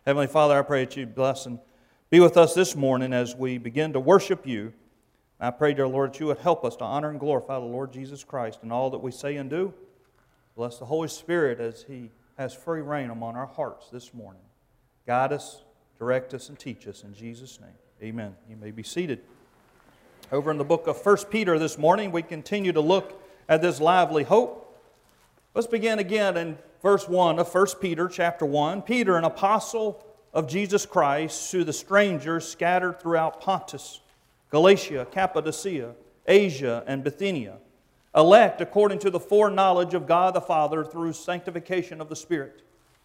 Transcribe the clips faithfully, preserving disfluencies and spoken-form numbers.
Heavenly Father, I pray that you bless and be with us this morning as we begin to worship you. I pray, dear Lord, that you would help us to honor and glorify the Lord Jesus Christ in all that we say and do. Bless the Holy Spirit as He has free reign among our hearts this morning. Guide us, direct us, and teach us in Jesus' name. Amen. You may be seated. Over in the book of First Peter this morning, we continue to look at this lively hope. Let's begin again in verse one of First Peter chapter one. Peter, an apostle of Jesus Christ, to the strangers scattered throughout Pontus, Galatia, Cappadocia, Asia, and Bithynia, elect according to the foreknowledge of God the Father through sanctification of the Spirit,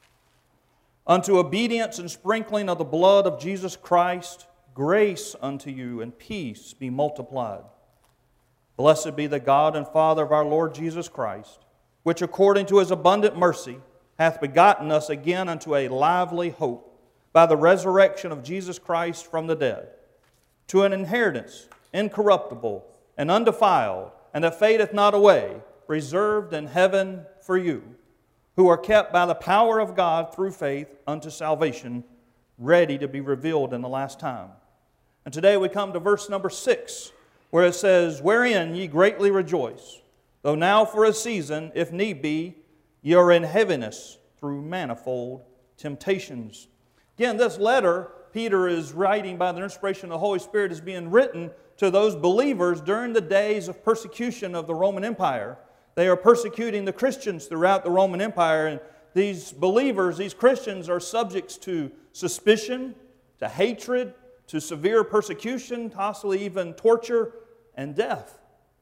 unto obedience and sprinkling of the blood of Jesus Christ, grace unto you and peace be multiplied. Blessed be the God and Father of our Lord Jesus Christ, which according to His abundant mercy hath begotten us again unto a lively hope by the resurrection of Jesus Christ from the dead, to an inheritance incorruptible and undefiled, and that fadeth not away, reserved in heaven for you, who are kept by the power of God through faith unto salvation, ready to be revealed in the last time. And today we come to verse number six, where it says, Wherein ye greatly rejoice, though now for a season, if need be, ye are in heaviness through manifold temptations. Again, this letter Peter is writing by the inspiration of the Holy Spirit is being written to those believers during the days of persecution of the Roman Empire. They are persecuting the Christians throughout the Roman Empire, and these believers, these Christians, are subjects to suspicion, to hatred, to severe persecution, possibly even torture and death.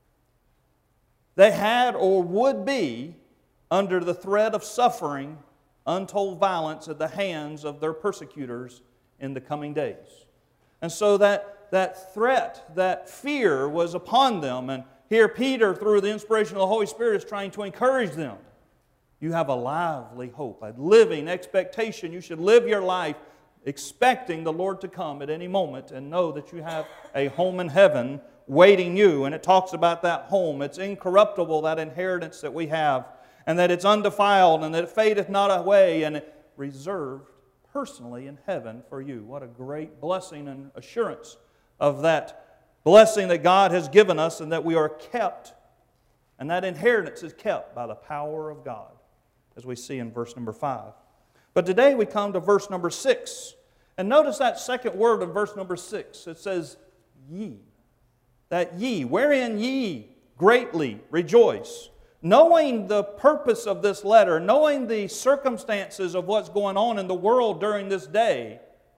They had or would be under the threat of suffering untold violence at the hands of their persecutors in the coming days. And so that, that threat, that fear was upon them. And here Peter, through the inspiration of the Holy Spirit, is trying to encourage them. You have a lively hope, a living expectation. You should live your life expecting the Lord to come at any moment and know that you have a home in heaven waiting you. And it talks about that home. It's incorruptible, that inheritance that we have, and that it's undefiled, and that it fadeth not away, and it reserved personally in heaven for you. What a great blessing and assurance of that blessing that God has given us, and that we are kept, and that inheritance is kept by the power of God, as we see in verse number five. But today we come to verse number six. And notice that second word in verse number six. It says, ye. That ye, wherein ye greatly rejoice. Knowing the purpose of this letter, knowing the circumstances of what's going on in the world during this day,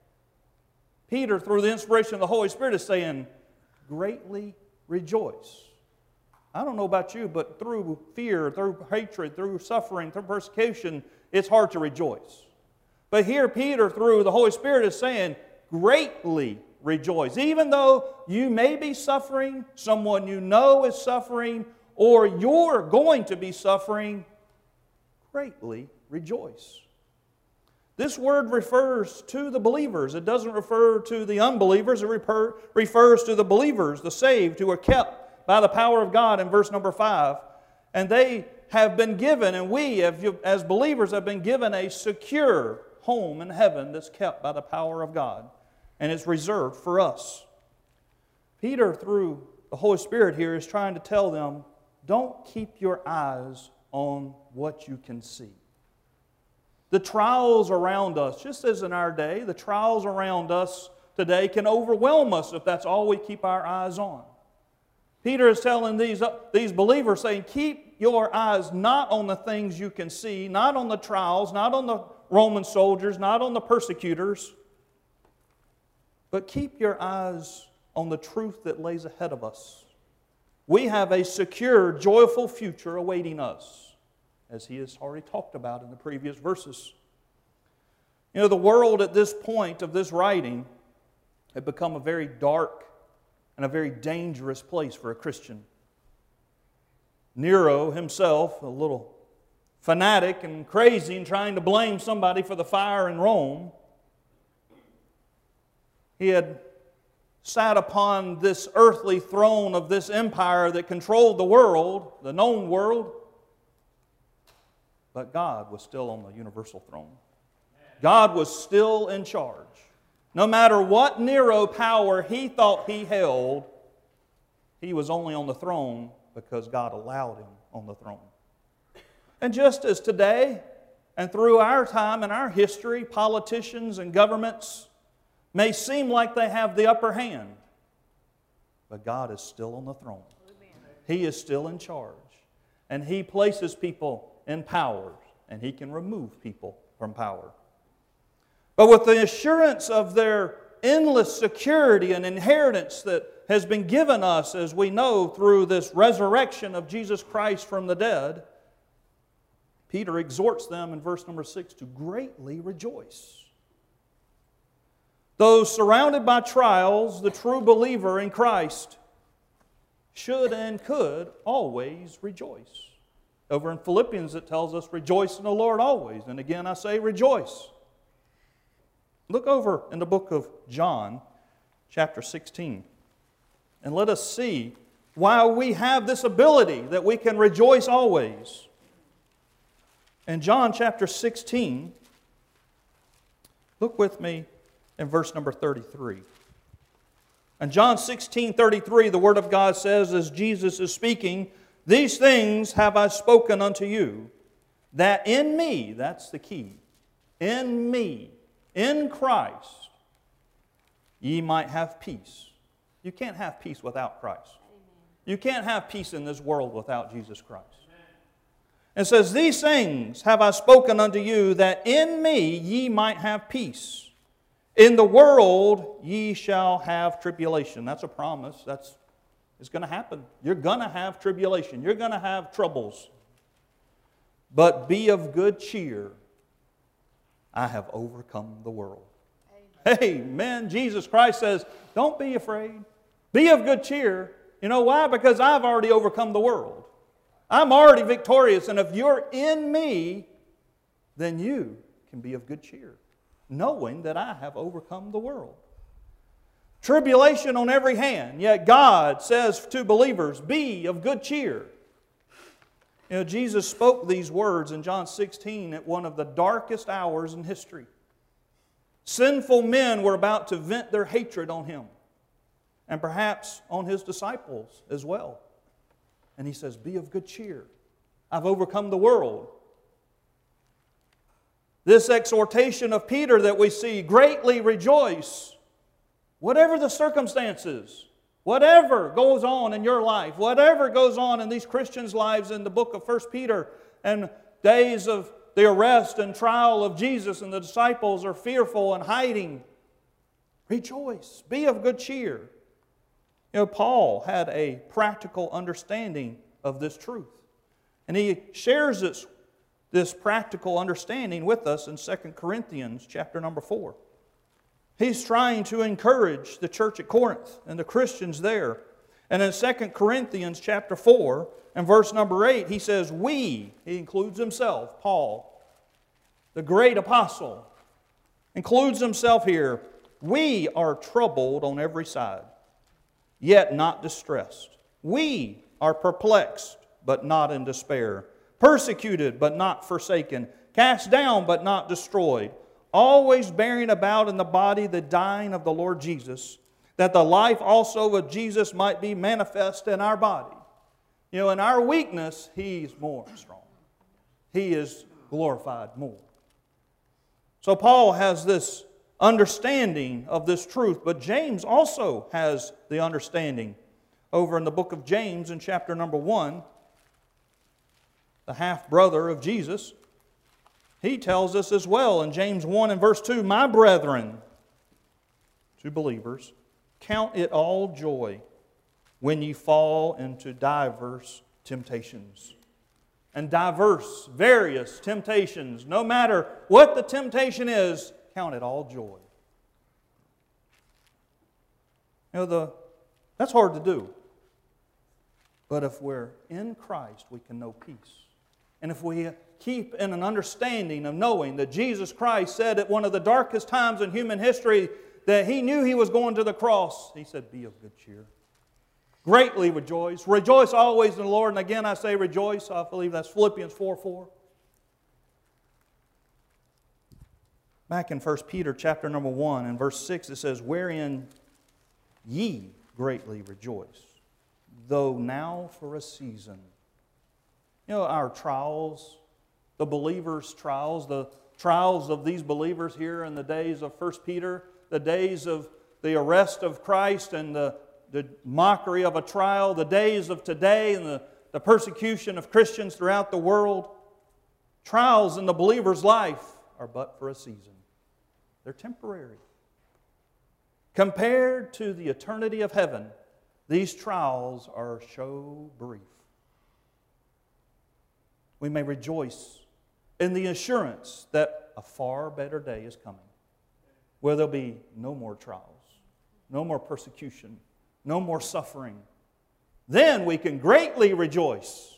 Peter, through the inspiration of the Holy Spirit, is saying, greatly rejoice. I don't know about you, but through fear, through hatred, through suffering, through persecution, it's hard to rejoice. But here Peter, through the Holy Spirit, is saying, greatly rejoice. Even though you may be suffering, someone you know is suffering, or you're going to be suffering, greatly rejoice. This word refers to the believers. It doesn't refer to the unbelievers. It refer, refers to the believers, the saved, who are kept by the power of God in verse number five. And they have been given, and we as believers have been given a secure home in heaven that's kept by the power of God. And it's reserved for us. Peter, through the Holy Spirit here, is trying to tell them, don't keep your eyes on what you can see. The trials around us, just as in our day, the trials around us today can overwhelm us if that's all we keep our eyes on. Peter is telling these, these believers, saying, keep your eyes not on the things you can see, not on the trials, not on the Roman soldiers, not on the persecutors, but keep your eyes on the truth that lays ahead of us. We have a secure, joyful future awaiting us, as he has already talked about in the previous verses. You know, the world at this point of this writing had become a very dark and a very dangerous place for a Christian. Nero himself, a little fanatic and crazy and trying to blame somebody for the fire in Rome, he had sat upon this earthly throne of this empire that controlled the world, the known world, but God was still on the universal throne. God was still in charge. No matter what Nero power he thought he held, he was only on the throne because God allowed him on the throne. And just as today and through our time and our history, politicians and governments may seem like they have the upper hand, but God is still on the throne. He is still in charge. And He places people in power, and He can remove people from power. But with the assurance of their endless security and inheritance that has been given us, as we know, through this resurrection of Jesus Christ from the dead, Peter exhorts them in verse number six to greatly rejoice. Though surrounded by trials, the true believer in Christ should and could always rejoice. Over in Philippians it tells us, rejoice in the Lord always. And again I say rejoice. Look over in the book of John, chapter sixteen, and let us see why we have this ability that we can rejoice always. In John chapter sixteen, look with me in verse number thirty-three. In John sixteen thirty-three, the Word of God says, as Jesus is speaking, "These things have I spoken unto you, that in me," that's the key, "in me, in Christ, ye might have peace." You can't have peace without Christ. You can't have peace in this world without Jesus Christ. It says, "These things have I spoken unto you, that in me ye might have peace. In the world ye shall have tribulation." That's a promise. That's it's going to happen. You're going to have tribulation. You're going to have troubles. "But be of good cheer. I have overcome the world." Amen. Amen. Jesus Christ says, don't be afraid. Be of good cheer. You know why? Because I've already overcome the world. I'm already victorious. And if you're in me, then you can be of good cheer, knowing that I have overcome the world. Tribulation on every hand, yet God says to believers, be of good cheer. You know, Jesus spoke these words in John sixteen at one of the darkest hours in history. Sinful men were about to vent their hatred on Him, and perhaps on His disciples as well. And He says, be of good cheer. I've overcome the world. This exhortation of Peter that we see, greatly rejoice. Whatever the circumstances, whatever goes on in your life, whatever goes on in these Christians' lives in the book of First Peter, and days of the arrest and trial of Jesus, and the disciples are fearful and hiding, rejoice. Be of good cheer. You know, Paul had a practical understanding of this truth. And he shares this, this practical understanding with us in Second Corinthians chapter number four. He's trying to encourage the church at Corinth and the Christians there. And in Second Corinthians chapter four and verse number eight, he says, we, he includes himself, Paul, the great apostle, includes himself here. We are troubled on every side, yet not distressed. We are perplexed, but not in despair. Persecuted, but not forsaken. Cast down, but not destroyed. Always bearing about in the body the dying of the Lord Jesus, that the life also of Jesus might be manifest in our body. You know, in our weakness, He's more strong. He is glorified more. So Paul has this understanding of this truth, but James also has the understanding. Over in the book of James in chapter number one, the half-brother of Jesus, he tells us as well in James one and verse two, my brethren, to believers, count it all joy when ye fall into diverse temptations. And diverse, various temptations, no matter what the temptation is, count it all joy. You know, the, that's hard to do. But if we're in Christ, we can know peace. And if we keep in an understanding of knowing that Jesus Christ said at one of the darkest times in human history that He knew He was going to the cross, He said, be of good cheer. Greatly rejoice. Rejoice always in the Lord. And again I say rejoice. I believe that's Philippians four four. Back in First Peter chapter number one and verse six, it says, "Wherein ye greatly rejoice, though now for a season." You know, our trials, the believers' trials, the trials of these believers here in the days of First Peter, the days of the arrest of Christ and the, the mockery of a trial, the days of today and the, the persecution of Christians throughout the world, trials in the believer's life are but for a season. They're temporary. Compared to the eternity of heaven, these trials are so brief. We may rejoice in the assurance that a far better day is coming, where there'll be no more trials, no more persecution, no more suffering. Then we can greatly rejoice.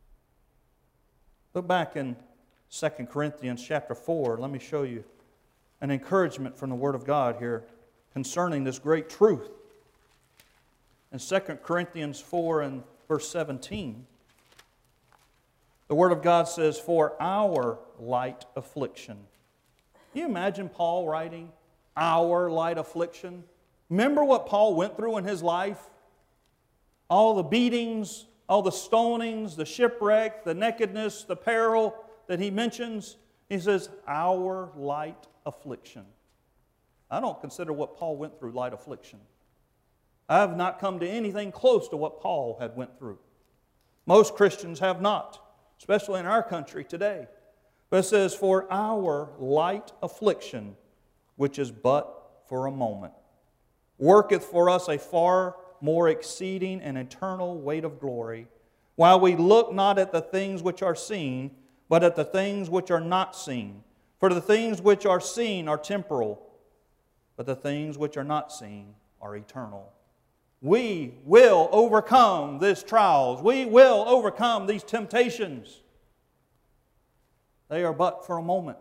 Look back in Second Corinthians chapter four. Let me show you an encouragement from the Word of God here concerning this great truth. In Second Corinthians four and verse seventeen, the Word of God says, "For our light affliction." Can you imagine Paul writing, "our light affliction"? Remember what Paul went through in his life? All the beatings, all the stonings, the shipwreck, the nakedness, the peril that he mentions. He says, "our light affliction." I don't consider what Paul went through light affliction. I have not come to anything close to what Paul had went through. Most Christians have not, especially in our country today. But it says, "For our light affliction, which is but for a moment, worketh for us a far more exceeding and eternal weight of glory, while we look not at the things which are seen, but at the things which are not seen. For the things which are seen are temporal, but the things which are not seen are eternal." We will overcome these trials. We will overcome these temptations. They are but for a moment.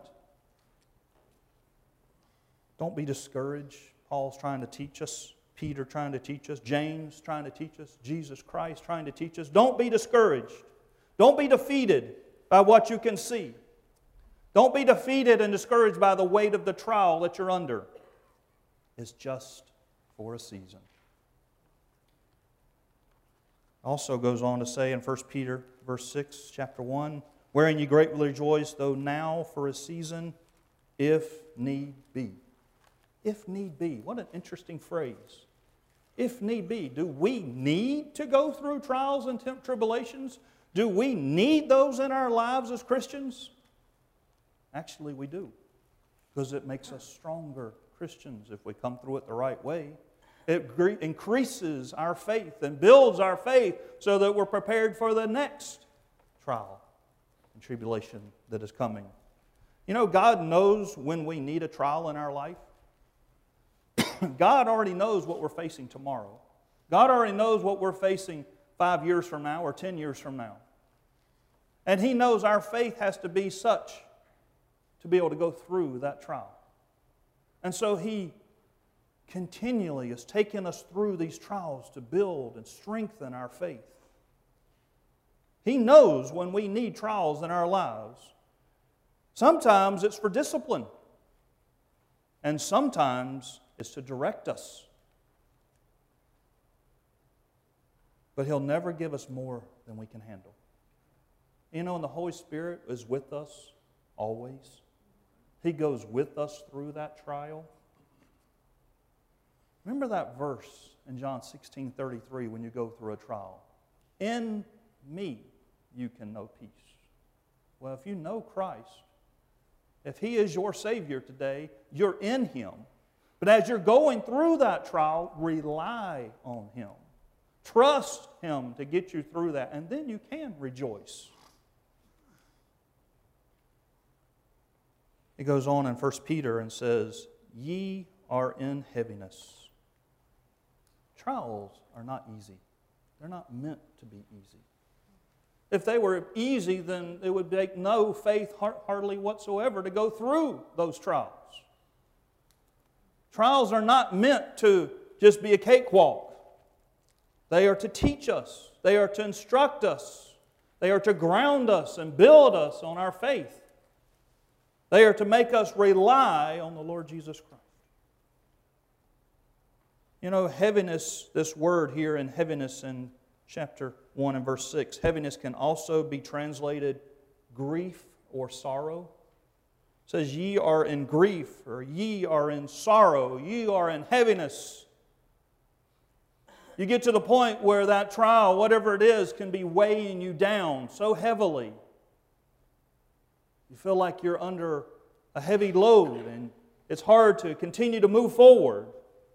Don't be discouraged. Paul's trying to teach us. Peter trying to teach us. James trying to teach us. Jesus Christ trying to teach us. Don't be discouraged. Don't be defeated by what you can see. Don't be defeated and discouraged by the weight of the trial that you're under. It's just for a season. Also goes on to say in First Peter verse six, chapter one, "Wherein ye greatly rejoice, though now for a season, if need be." If need be. What an interesting phrase. If need be. Do we need to go through trials and tribulations? Do we need those in our lives as Christians? Actually, we do. Because it makes us stronger Christians if we come through it the right way. It increases our faith and builds our faith so that we're prepared for the next trial and tribulation that is coming. You know, God knows when we need a trial in our life. God already knows what we're facing tomorrow. God already knows what we're facing five years from now or ten years from now. And He knows our faith has to be such to be able to go through that trial. And so He continually is taking us through these trials to build and strengthen our faith. He knows when we need trials in our lives. Sometimes it's for discipline. And sometimes it's to direct us. But He'll never give us more than we can handle. You know, and the Holy Spirit is with us always. He goes with us through that trial. Remember that verse in John sixteen thirty-three when you go through a trial. "In me you can know peace." Well, if you know Christ, if He is your Savior today, you're in Him. But as you're going through that trial, rely on Him. Trust Him to get you through that, and then you can rejoice. It goes on in First Peter and says, "Ye are in heaviness." Trials are not easy. They're not meant to be easy. If they were easy, then it would take no faith hardly whatsoever to go through those trials. Trials are not meant to just be a cakewalk. They are to teach us. They are to instruct us. They are to ground us and build us on our faith. They are to make us rely on the Lord Jesus Christ. You know, heaviness, this word here in heaviness in chapter one and verse six, heaviness can also be translated grief or sorrow. It says, ye are in grief, or ye are in sorrow, ye are in heaviness. You get to the point where that trial, whatever it is, can be weighing you down so heavily. You feel like you're under a heavy load and it's hard to continue to move forward.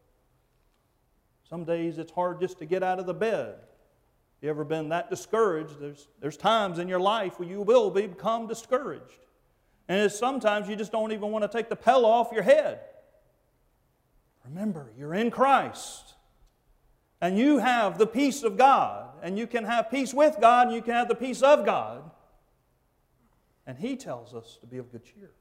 Some days it's hard just to get out of the bed. You ever been that discouraged? There's, there's times in your life where you will become discouraged. And it's sometimes you just don't even want to take the pillow off your head. Remember, you're in Christ. And you have the peace of God. And you can have peace with God and you can have the peace of God. And He tells us to be of good cheer.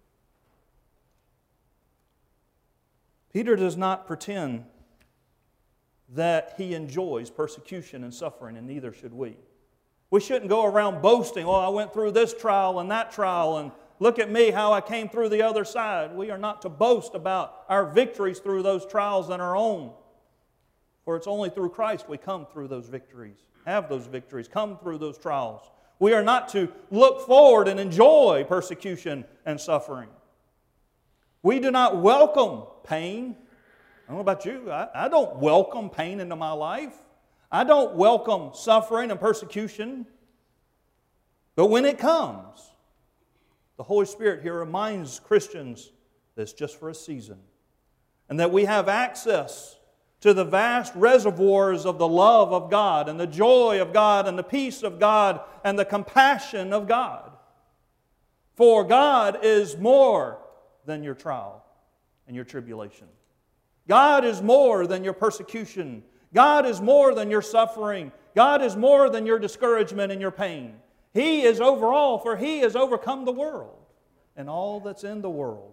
Peter does not pretend that he enjoys persecution and suffering, and neither should we. We shouldn't go around boasting, oh, I went through this trial and that trial, and look at me, how I came through the other side. We are not to boast about our victories through those trials on our own. For it's only through Christ we come through those victories, have those victories, come through those trials. We are not to look forward and enjoy persecution and suffering. We do not welcome pain. I don't know about you. I, I don't welcome pain into my life. I don't welcome suffering and persecution. But when it comes, the Holy Spirit here reminds Christians that it's just for a season. And that we have access to the vast reservoirs of the love of God and the joy of God and the peace of God and the compassion of God. For God is more than your trial and your tribulation. God is more than your persecution. God is more than your suffering. God is more than your discouragement and your pain. He is over all, for He has overcome the world and all that's in the world.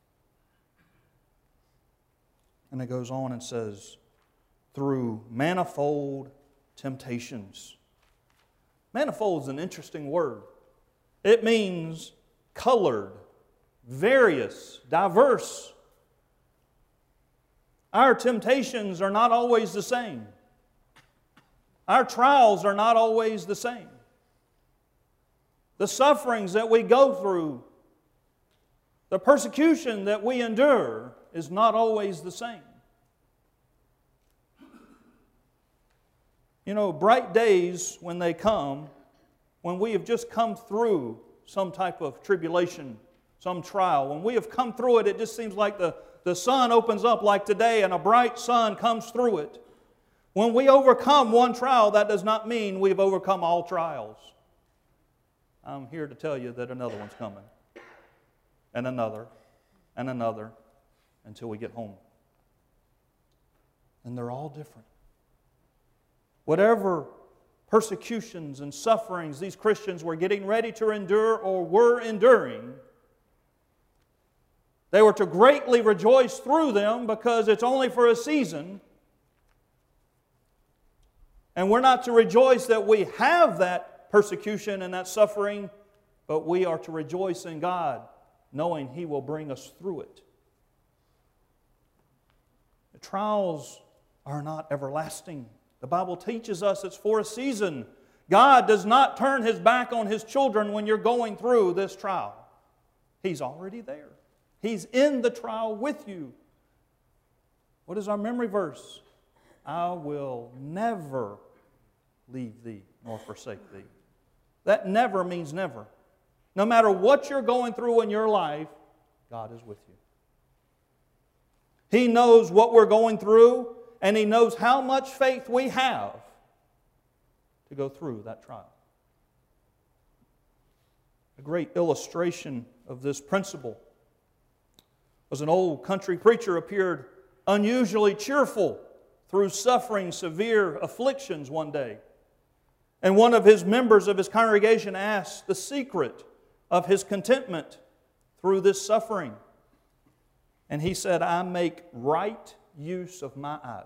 And it goes on and says, through manifold temptations. Manifold is an interesting word. It means colored, various, diverse. Our temptations are not always the same. Our trials are not always the same. The sufferings that we go through, the persecution that we endure is not always the same. You know, bright days when they come, when we have just come through some type of tribulation, some trial, when we have come through it, it just seems like the, the sun opens up like today and a bright sun comes through it. When we overcome one trial, that does not mean we've overcome all trials. I'm here to tell you that another one's coming. And another, and another, until we get home. And they're all different. Whatever persecutions and sufferings these Christians were getting ready to endure or were enduring, they were to greatly rejoice through them because it's only for a season. And we're not to rejoice that we have that persecution and that suffering, but we are to rejoice in God, knowing He will bring us through it. The trials are not everlasting. The Bible teaches us it's for a season. God does not turn His back on His children when you're going through this trial. He's already there. He's in the trial with you. What is our memory verse? I will never leave thee nor forsake thee. That never means never. No matter what you're going through in your life, God is with you. He knows what we're going through, and He knows how much faith we have to go through that trial. A great illustration of this principle was an old country preacher appeared unusually cheerful through suffering severe afflictions one day. And one of his members of his congregation asked the secret of his contentment through this suffering. And he said, I make right use of my eyes.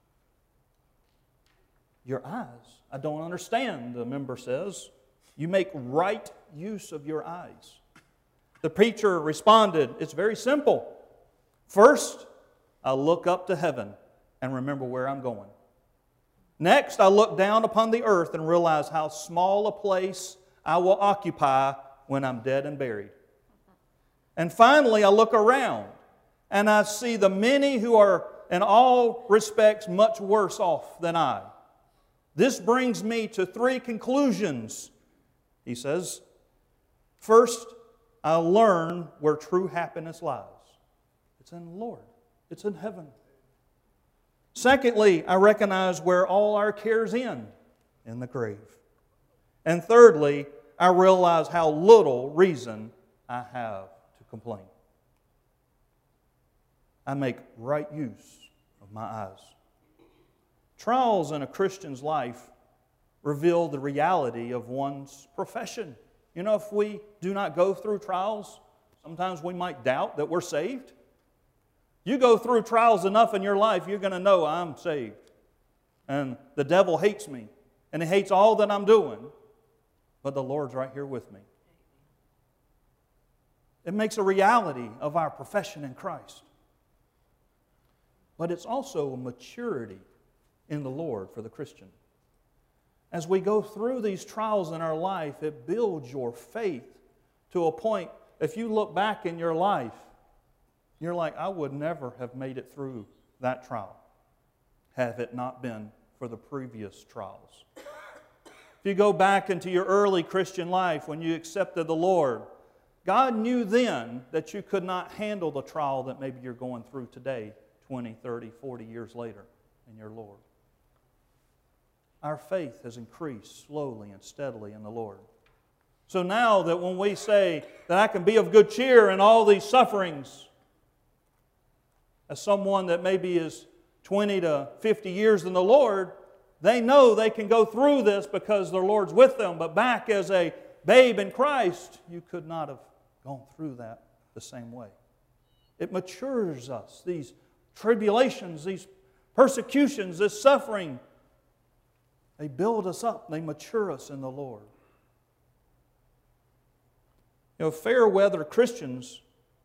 Your eyes? I don't understand, the member says. You make right use of your eyes. The preacher responded, it's very simple. First, I look up to heaven and remember where I'm going. Next, I look down upon the earth and realize how small a place I will occupy when I'm dead and buried. And finally, I look around and I see the many who are in all respects much worse off than I. This brings me to three conclusions, he says. First, I learn where true happiness lies. It's in the Lord. It's in heaven. Secondly, I recognize where all our cares end, in the grave. And thirdly, I realize how little reason I have to complain. I make right use of my eyes. Trials in a Christian's life reveal the reality of one's profession. You know, if we do not go through trials, sometimes we might doubt that we're saved. You go through trials enough in your life, you're going to know I'm saved. And the devil hates me, and he hates all that I'm doing, but the Lord's right here with me. It makes a reality of our profession in Christ. But it's also a maturity in the Lord for the Christian. As we go through these trials in our life, it builds your faith to a point, if you look back in your life, you're like, I would never have made it through that trial had it not been for the previous trials. If you go back into your early Christian life when you accepted the Lord, God knew then that you could not handle the trial that maybe you're going through today, twenty, thirty, forty years later in your Lord. Our faith has increased slowly and steadily in the Lord. So now that when we say that I can be of good cheer in all these sufferings, as someone that maybe is twenty to fifty years in the Lord, they know they can go through this because their Lord's with them. But back as a babe in Christ, you could not have gone through that the same way. It matures us. These tribulations, these persecutions, this suffering, they build us up. They mature us in the Lord. You know, fair weather Christians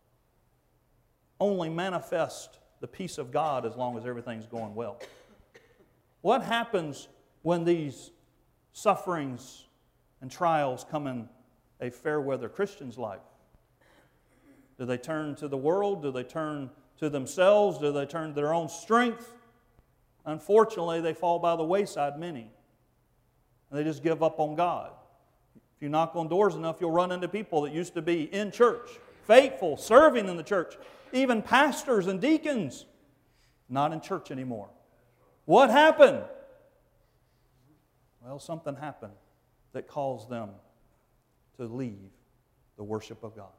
only manifest the peace of God as long as everything's going well. What happens when these sufferings and trials come in a fair weather Christian's life? Do they turn to the world? Do they turn to themselves? Do they turn to their own strength? Unfortunately, they fall by the wayside, many. And they just give up on God. If you knock on doors enough, you'll run into people that used to be in church, faithful, serving in the church. Even pastors and deacons, not in church anymore. What happened? Well, something happened that caused them to leave the worship of God.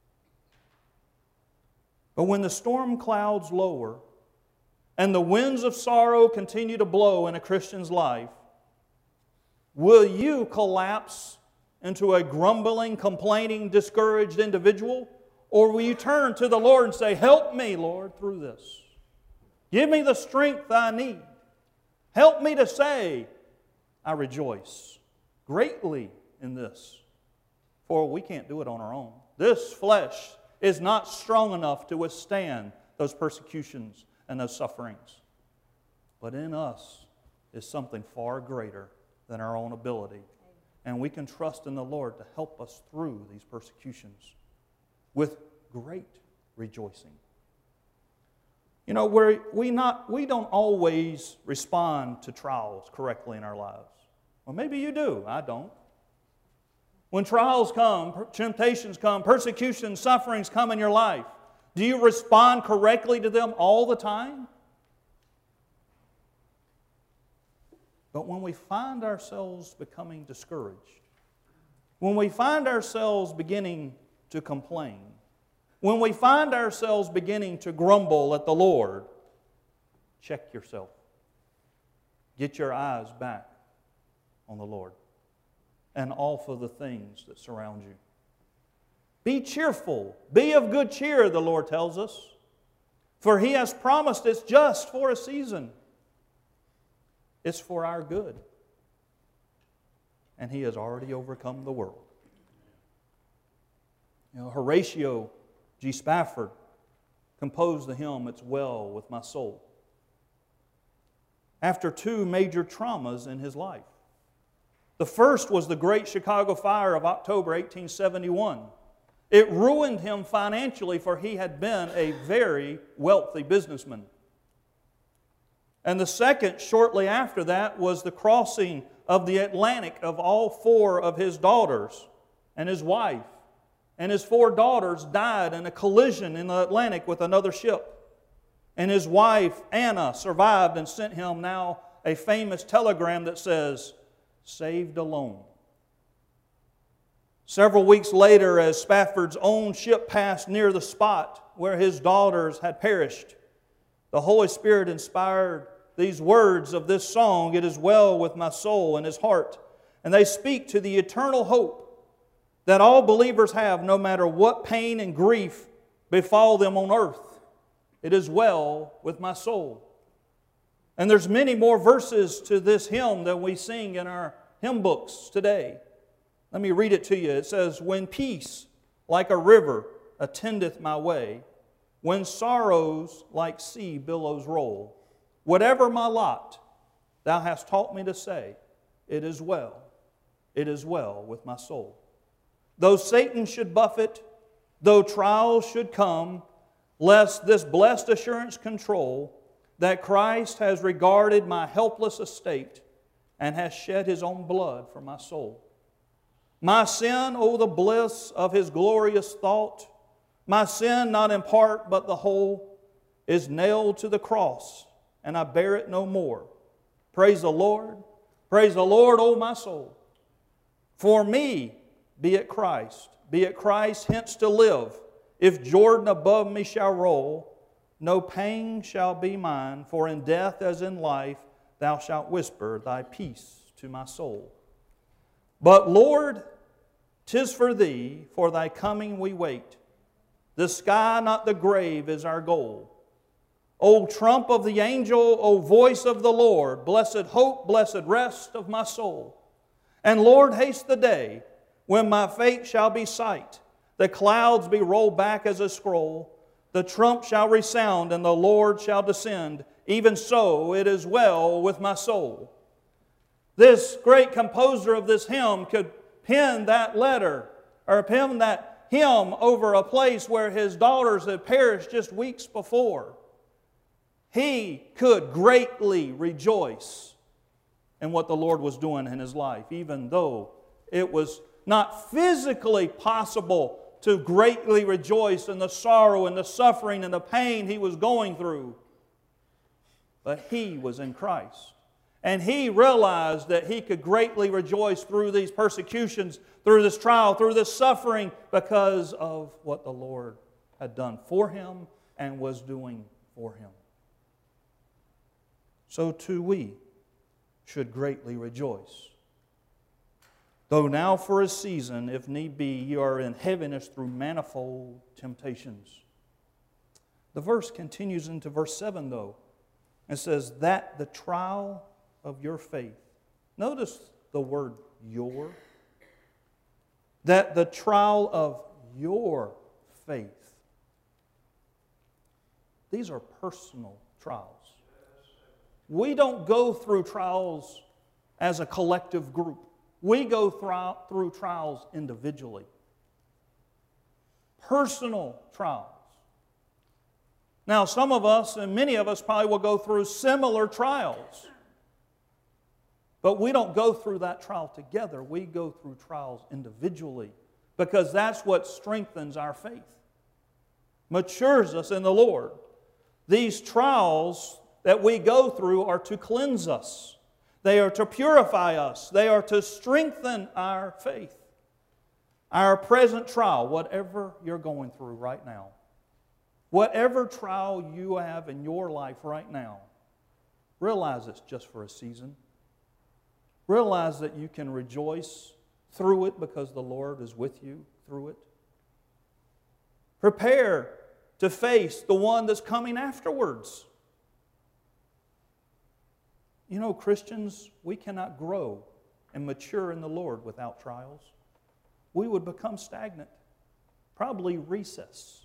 But when the storm clouds lower and the winds of sorrow continue to blow in a Christian's life, will you collapse into a grumbling, complaining, discouraged individual? Or will you turn to the Lord and say, help me, Lord, through this. Give me the strength I need. Help me to say, I rejoice greatly in this. For we can't do it on our own. This flesh is not strong enough to withstand those persecutions and those sufferings. But in us is something far greater than our own ability. And we can trust in the Lord to help us through these persecutions with great rejoicing. You know, we're, we, not, we don't always respond to trials correctly in our lives. Well, maybe you do. I don't. When trials come, temptations come, persecutions, sufferings come in your life, do you respond correctly to them all the time? But when we find ourselves becoming discouraged, when we find ourselves beginning to complain, when we find ourselves beginning to grumble at the Lord, check yourself. Get your eyes back on the Lord and off of the things that surround you. Be cheerful. Be of good cheer, the Lord tells us. For He has promised it's just for a season. It's for our good. And He has already overcome the world. You know, Horatio G. Spafford composed the hymn, "It's Well With My Soul," after two major traumas in his life. The first was the Great Chicago Fire of October eighteen seventy-one. It ruined him financially, for he had been a very wealthy businessman. And the second, shortly after that, was the crossing of the Atlantic of all four of his daughters and his wife. And his four daughters died in a collision in the Atlantic with another ship. And his wife, Anna, survived and sent him now a famous telegram that says, "Saved alone." Several weeks later, as Spafford's own ship passed near the spot where his daughters had perished, the Holy Spirit inspired these words of this song, "It is well with my soul," in his heart. And they speak to the eternal hope that all believers have, no matter what pain and grief befall them on earth. It is well with my soul. And there's many more verses to this hymn than we sing in our hymn books today. Let me read it to you. It says, "When peace like a river attendeth my way, when sorrows like sea billows roll, whatever my lot, Thou hast taught me to say, it is well, it is well with my soul. Though Satan should buffet, though trials should come, lest this blessed assurance control, that Christ has regarded my helpless estate and has shed His own blood for my soul. My sin, oh the bliss of His glorious thought, my sin not in part but the whole, is nailed to the cross, and I bear it no more. Praise the Lord, praise the Lord, O my soul. For me, be it Christ, be it Christ hence to live, if Jordan above me shall roll, no pain shall be mine, for in death as in life Thou shalt whisper Thy peace to my soul. But Lord, 'tis for Thee, for Thy coming we wait. The sky, not the grave, is our goal. O trump of the angel, O voice of the Lord, blessed hope, blessed rest of my soul. And Lord, haste the day when my fate shall be sight, the clouds be rolled back as a scroll, the trump shall resound and the Lord shall descend. Even so, it is well with my soul." This great composer of this hymn could pen that letter or pen that hymn over a place where his daughters had perished just weeks before. He could greatly rejoice in what the Lord was doing in his life, even though it was not physically possible to greatly rejoice in the sorrow and the suffering and the pain he was going through. But he was in Christ. And he realized that he could greatly rejoice through these persecutions, through this trial, through this suffering, because of what the Lord had done for him and was doing for him. So too we should greatly rejoice. Though now for a season, if need be, you are in heaviness through manifold temptations. The verse continues into verse seven, though. It says, that the trial of your faith. Notice the word your. That the trial of your faith. These are personal trials. We don't go through trials as a collective group. We go through trials individually. Personal trials. Now, some of us, and many of us probably will go through similar trials. But we don't go through that trial together. We go through trials individually, because that's what strengthens our faith, matures us in the Lord. These trials that we go through are to cleanse us. They are to purify us. They are to strengthen our faith. Our present trial, whatever you're going through right now, whatever trial you have in your life right now, realize it's just for a season. Realize that you can rejoice through it because the Lord is with you through it. Prepare to face the one that's coming afterwards. You know, Christians, we cannot grow and mature in the Lord without trials. We would become stagnant. probably recess.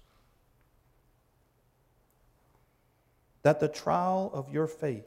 That the trial of your faith,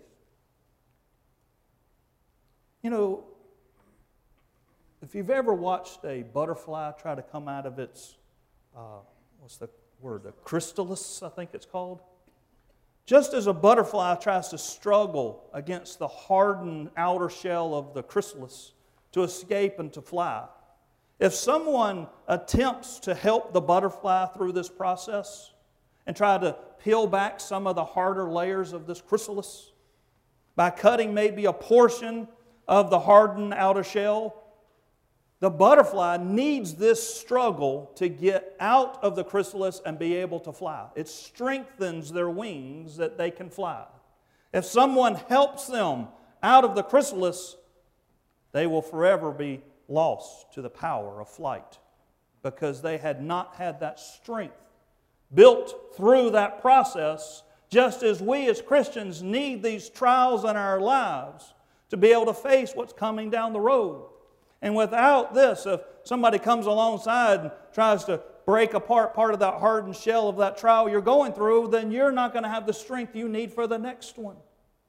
you know, if you've ever watched a butterfly try to come out of its, uh, what's the word, the chrysalis, I think it's called. Just as a butterfly tries to struggle against the hardened outer shell of the chrysalis to escape and to fly, if someone attempts to help the butterfly through this process and try to peel back some of the harder layers of this chrysalis by cutting maybe a portion of the hardened outer shell, the butterfly needs this struggle to get out of the chrysalis and be able to fly. It strengthens their wings that they can fly. If someone helps them out of the chrysalis, they will forever be lost to the power of flight because they had not had that strength built through that process, just as we as Christians need these trials in our lives to be able to face what's coming down the road. And without this, if somebody comes alongside and tries to break apart part of that hardened shell of that trial you're going through, then you're not going to have the strength you need for the next one.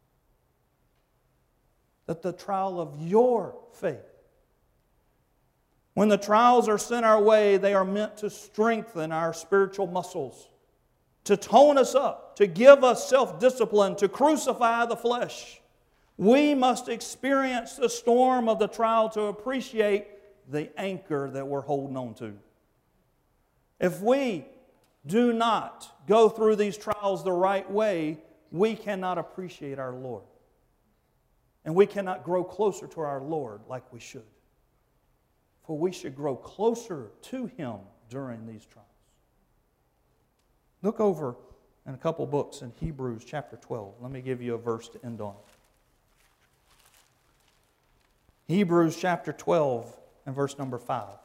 That the trial of your faith, when the trials are sent our way, they are meant to strengthen our spiritual muscles, to tone us up, to give us self-discipline, to crucify the flesh. We must experience the storm of the trial to appreciate the anchor that we're holding on to. If we do not go through these trials the right way, we cannot appreciate our Lord. And we cannot grow closer to our Lord like we should. For we should grow closer to Him during these trials. Look over in a couple books in Hebrews chapter twelve. Let me give you a verse to end on. Hebrews chapter twelve and verse number five.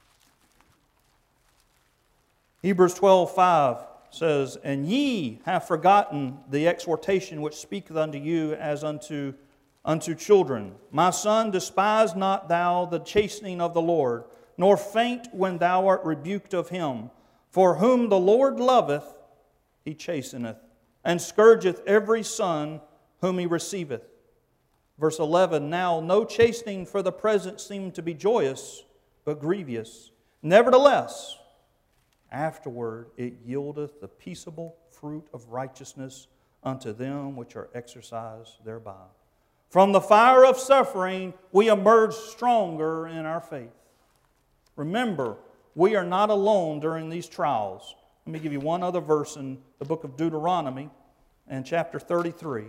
Hebrews twelve, five says, "And ye have forgotten the exhortation which speaketh unto you as unto, unto children. My son, despise not thou the chastening of the Lord, nor faint when thou art rebuked of him. For whom the Lord loveth, He chasteneth, and scourgeth every son whom He receiveth." Verse eleven, "Now no chastening for the present seemed to be joyous, but grievous. Nevertheless, afterward it yieldeth the peaceable fruit of righteousness unto them which are exercised thereby. From the fire of suffering we emerge stronger in our faith." Remember, we are not alone during these trials. Let me give you one other verse in the book of Deuteronomy and chapter thirty-three.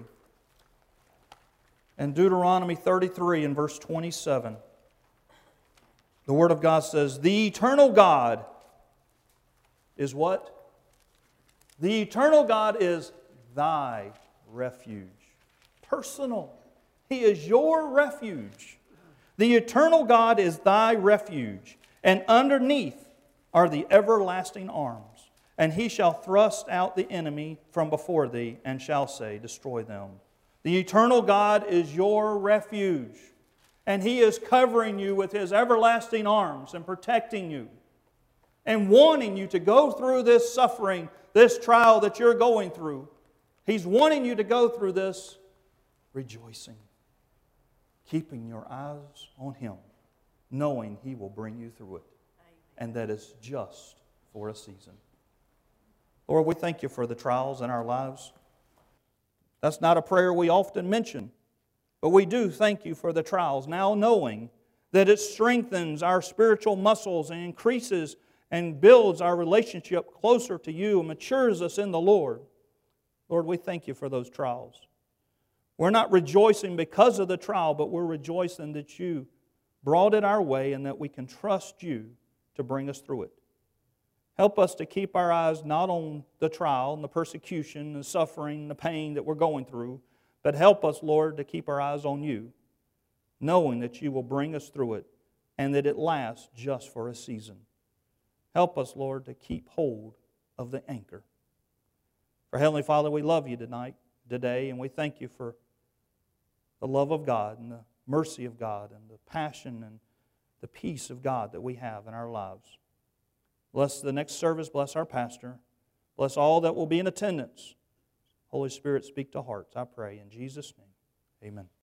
In Deuteronomy thirty-three and verse twenty-seven, the Word of God says, "The eternal God is" what? "The eternal God is thy refuge." Personal. He is your refuge. "The eternal God is thy refuge, and underneath are the everlasting arms. And He shall thrust out the enemy from before thee, and shall say, Destroy them." The eternal God is your refuge, and He is covering you with His everlasting arms and protecting you and wanting you to go through this suffering, this trial that you're going through. He's wanting you to go through this rejoicing, keeping your eyes on Him, knowing He will bring you through it, and that it's just for a season. Lord, we thank You for the trials in our lives. That's not a prayer we often mention, but we do thank You for the trials, now knowing that it strengthens our spiritual muscles and increases and builds our relationship closer to You and matures us in the Lord. Lord, we thank You for those trials. We're not rejoicing because of the trial, but we're rejoicing that You brought it our way and that we can trust You to bring us through it. Help us to keep our eyes not on the trial and the persecution, the suffering, the pain that we're going through, but help us, Lord, to keep our eyes on You, knowing that You will bring us through it and that it lasts just for a season. Help us, Lord, to keep hold of the anchor. For Heavenly Father, we love You tonight, today, and we thank You for the love of God and the mercy of God and the passion and the peace of God that we have in our lives. Bless the next service. Bless our pastor. Bless all that will be in attendance. Holy Spirit, speak to hearts, I pray. In Jesus' name, amen.